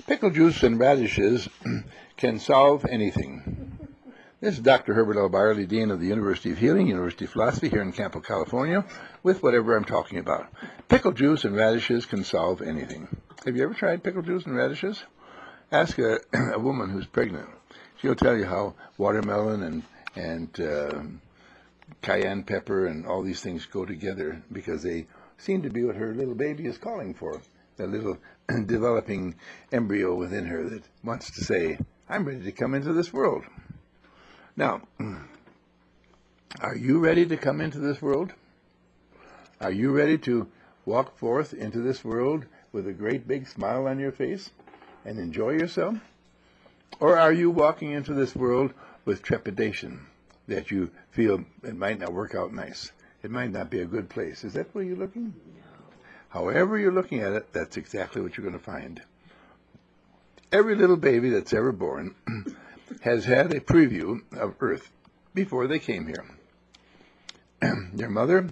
Pickle juice and radishes can solve anything. This is Dr. Herbert L. Byerly, Dean of the University of Healing, University of Philosophy here in Campo, California, with whatever I'm talking about. Pickle juice and radishes can solve anything. Have you ever tried pickle juice and radishes? Ask a woman who's pregnant. She'll tell you how watermelon and cayenne pepper and all these things go together because they seem to be what her little baby is calling for. The little developing embryo within her that wants to say, I'm ready to come into this world. Now, are you ready to come into this world? Are you ready to walk forth into this world with a great big smile on your face and enjoy yourself? Or are you walking into this world with trepidation that you feel it might not work out nice? It might not be a good place. Is that where you're looking? However you're looking at it, that's exactly what you're going to find. Every little baby that's ever born has had a preview of Earth before they came here. Their mother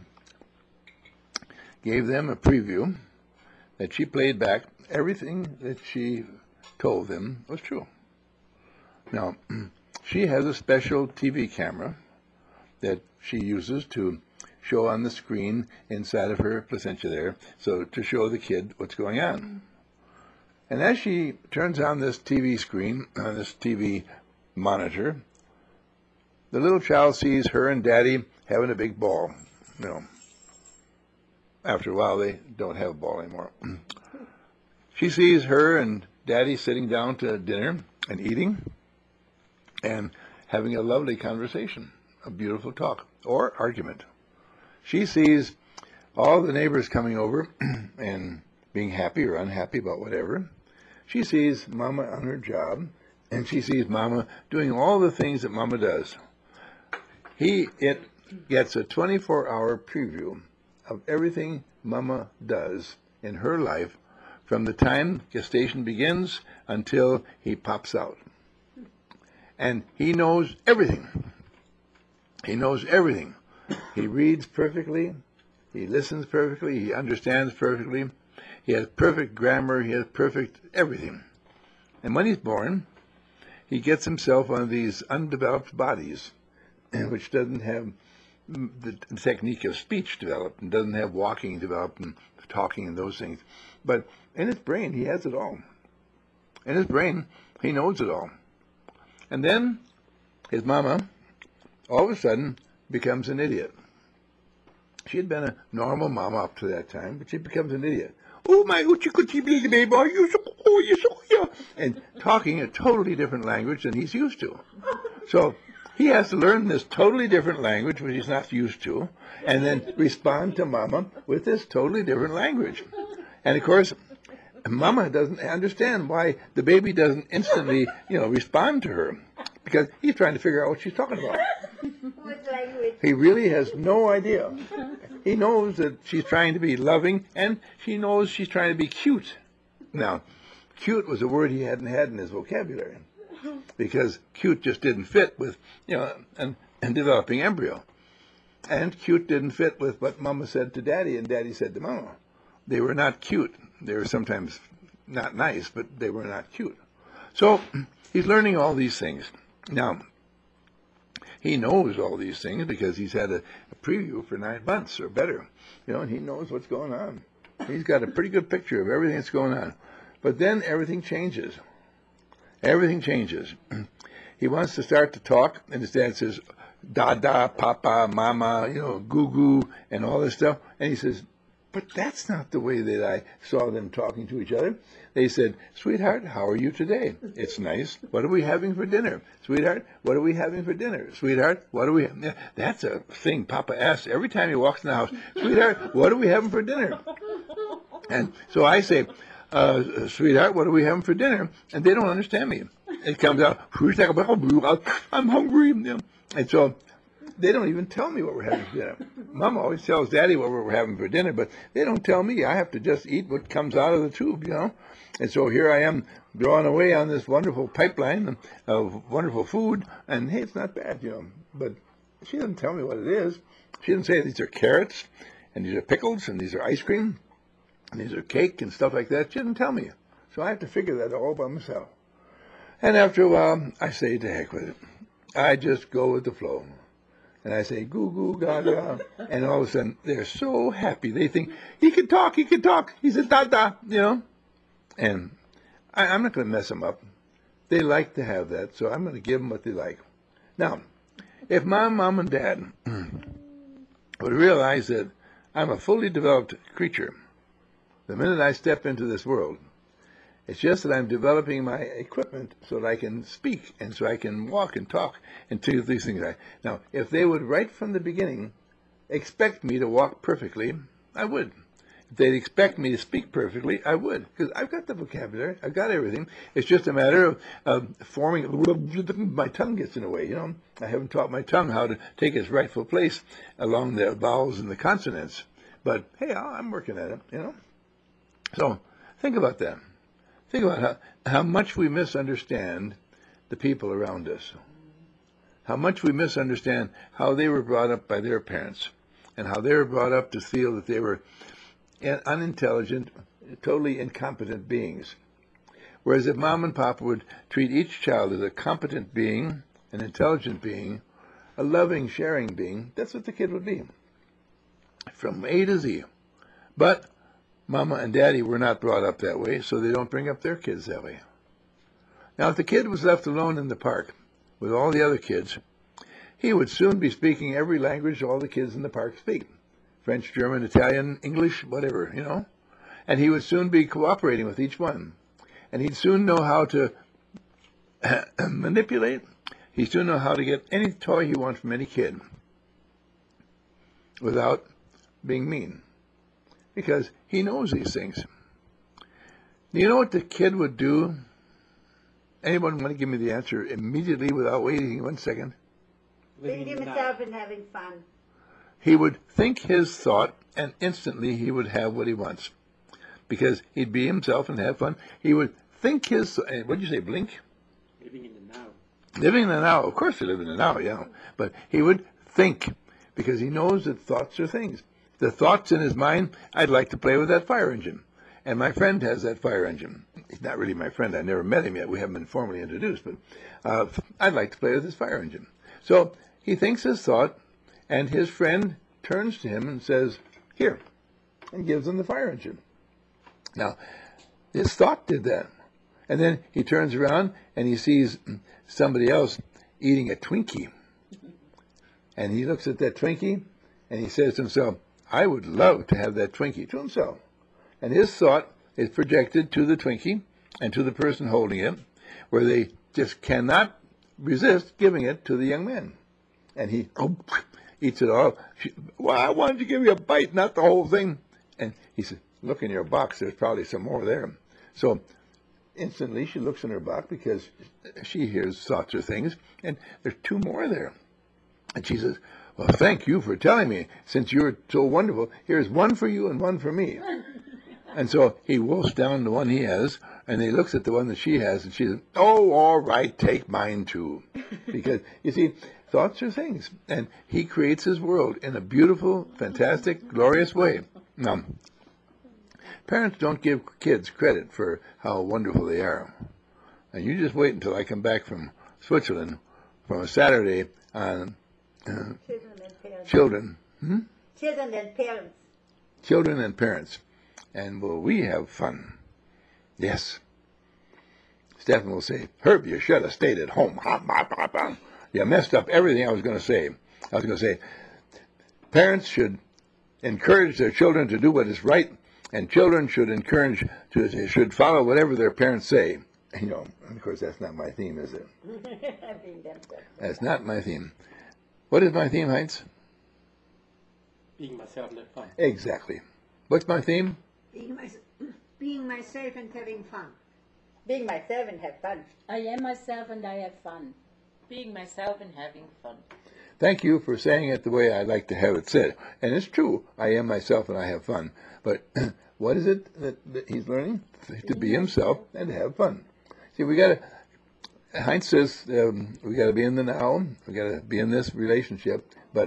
gave them a preview that she played back. Everything that she told them was true. Now, she has a special TV camera that she uses to show on the screen inside of her placenta there, so to show the kid what's going on. And as she turns on this TV screen, on this TV monitor, the little child sees her and Daddy having a big ball. You know, after a while, they don't have a ball anymore. She sees her and Daddy sitting down to dinner and eating and having a lovely conversation, a beautiful talk or argument. She sees all the neighbors coming over and being happy or unhappy about whatever. She sees Mama on her job, and she sees Mama doing all the things that Mama does. It gets a 24-hour preview of everything Mama does in her life from the time gestation begins until he pops out. And he knows everything. He knows everything. He reads perfectly, he listens perfectly, he understands perfectly, he has perfect grammar, he has perfect everything. And when he's born, he gets himself one of these undeveloped bodies, which doesn't have the technique of speech developed, and doesn't have walking developed, and talking and those things. But in his brain, he has it all. In his brain, he knows it all. And then his mama, all of a sudden, becomes an idiot. She had been a normal mama up to that time, but she becomes an idiot. Oh my oochie baby, are you so cool, you so yeah, and talking a totally different language than he's used to. So he has to learn this totally different language, which he's not used to, and then respond to Mama with this totally different language. And of course, Mama doesn't understand why the baby doesn't instantly, respond to her, because he's trying to figure out what she's talking about. He really has no idea. He knows that she's trying to be loving, and she knows she's trying to be cute. Now, cute was a word he hadn't had in his vocabulary, because cute just didn't fit with, a developing embryo. And cute didn't fit with what Mama said to Daddy and Daddy said to Mama. They were not cute. They were sometimes not nice, but they were not cute. So he's learning all these things. Now, he knows all these things because he's had a preview for 9 months or better, and he knows what's going on. He's got a pretty good picture of everything that's going on. But then everything changes. Everything changes. He wants to start to talk, and his dad says, Dada, Papa, Mama, Goo-goo, and all this stuff. And he says, but that's not the way that I saw them talking to each other. They said, sweetheart, how are you today? It's nice. What are we having for dinner? Sweetheart, what are we having for dinner? Sweetheart, what are we having? Yeah, that's a thing Papa asks every time he walks in the house. Sweetheart, what are we having for dinner? And so I say, sweetheart, what are we having for dinner? And they don't understand me. It comes out, I'm hungry. And so they don't even tell me what we're having for dinner. Mama always tells Daddy what we're having for dinner, but they don't tell me. I have to just eat what comes out of the tube, And so here I am drawn away on this wonderful pipeline of wonderful food, and hey, it's not bad, But she doesn't tell me what it is. She doesn't say these are carrots, and these are pickles, and these are ice cream, and these are cake and stuff like that. She doesn't tell me. So I have to figure that all by myself. And after a while, I say, to heck with it. I just go with the flow. And I say, goo goo gaga. And all of a sudden, they're so happy. They think, he can talk, he can talk. He's a da-da, you know. And I'm not going to mess them up. They like to have that, so I'm going to give them what they like. Now, if my mom and dad would realize that I'm a fully developed creature the minute I step into this world, it's just that I'm developing my equipment so that I can speak and so I can walk and talk and do these things. Now, if they would right from the beginning expect me to walk perfectly, I would. If they'd expect me to speak perfectly, I would, because I've got the vocabulary, I've got everything. It's just a matter of forming. My tongue gets in the way, you know. I haven't taught my tongue how to take its rightful place along the vowels and the consonants. But hey, I'm working at it, you know. So think about that. Think about how much we misunderstand the people around us. How much we misunderstand how they were brought up by their parents and how they were brought up to feel that they were unintelligent, totally incompetent beings. Whereas if mom and papa would treat each child as a competent being, an intelligent being, a loving, sharing being, that's what the kid would be. From A to Z. But Mama and Daddy were not brought up that way, so they don't bring up their kids that way. Now, if the kid was left alone in the park with all the other kids, he would soon be speaking every language all the kids in the park speak. French, German, Italian, English, whatever, you know. And he would soon be cooperating with each one. And he'd soon know how to manipulate. He'd soon know how to get any toy he wants from any kid without being mean. Because he knows these things. Do you know what the kid would do? Anyone want to give me the answer immediately without waiting 1 second? Being himself and having fun. He would think his thought, and instantly he would have what he wants. Because he'd be himself and have fun. He would think his... What did you say, blink? Living in the now. Living in the now. Of course they live in the now, yeah. But he would think, because he knows that thoughts are things. The thoughts in his mind, I'd like to play with that fire engine. And my friend has that fire engine. He's not really my friend. I never met him yet. We haven't been formally introduced. But I'd like to play with his fire engine. So he thinks his thought, and his friend turns to him and says, here, and gives him the fire engine. Now, his thought did that. And then he turns around and he sees somebody else eating a Twinkie. And he looks at that Twinkie and he says to himself, I would love to have that Twinkie, to himself. And his thought is projected to the Twinkie and to the person holding it, where they just cannot resist giving it to the young man. And he eats it all. Well, I wanted to give you a bite, not the whole thing. And he said, look in your box, there's probably some more there. So instantly she looks in her box because she hears thoughts or things, and there's 2 more there. And she says, well, thank you for telling me. Since you're so wonderful, here's 1 for you and 1 for me. And so he wolfs down the one he has, and he looks at the one that she has, and she says, oh, all right, take mine too. Because, you see, thoughts are things. And he creates his world in a beautiful, fantastic, glorious way. Now, parents don't give kids credit for how wonderful they are. And you just wait until I come back from Switzerland from a Saturday on children. Children and parents. Children and parents. And will we have fun? Yes. Stephen will say, Herb, you should have stayed at home. You messed up everything I was going to say. I was going to say, parents should encourage their children to do what is right, and children should follow whatever their parents say. You know, of course, that's not my theme, is it? That's not my theme. What is my theme, Heinz? Being myself and have fun. Exactly. What's my theme? Being myself and having fun. Being myself and have fun. I am myself and I have fun. Being myself and having fun. Thank you for saying it the way I like to have it said. And it's true. I am myself and I have fun. But what is it that he's learning? To be himself and to have fun. See, Heinz says we got to be in the now. We got to be in this relationship. But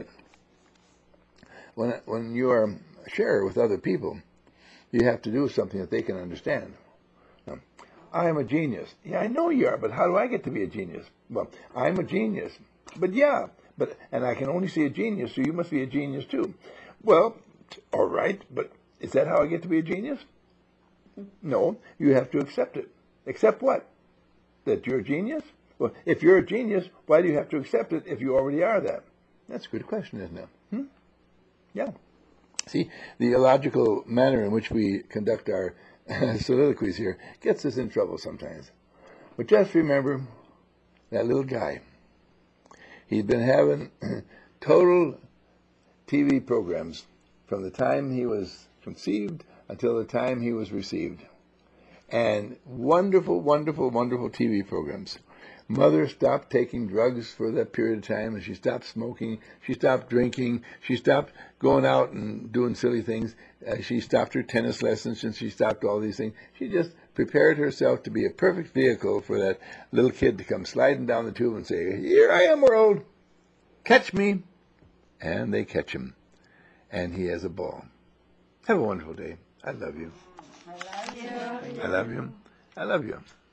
when you are a sharer with other people, you have to do something that they can understand. Now, I am a genius. Yeah, I know you are, but how do I get to be a genius? Well, I'm a genius. But yeah, and I can only see a genius, so you must be a genius too. Well, all right, but is that how I get to be a genius? No, you have to accept it. Accept what? That you're a genius? Well, if you're a genius, why do you have to accept it if you already are that? That's a good question, isn't it? Yeah. See, the illogical manner in which we conduct our soliloquies here gets us in trouble sometimes. But just remember that little guy. He'd been having total TV programs from the time he was conceived until the time he was received. And wonderful, wonderful, wonderful TV programs. Mother stopped taking drugs for that period of time, and she stopped smoking, she stopped drinking, she stopped going out and doing silly things, she stopped her tennis lessons, and she stopped all these things. She just prepared herself to be a perfect vehicle for that little kid to come sliding down the tube and say, "Here I am, world, catch me." And they catch him, and he has a ball. Have a wonderful day. I love you. I love you. I love you. I love you.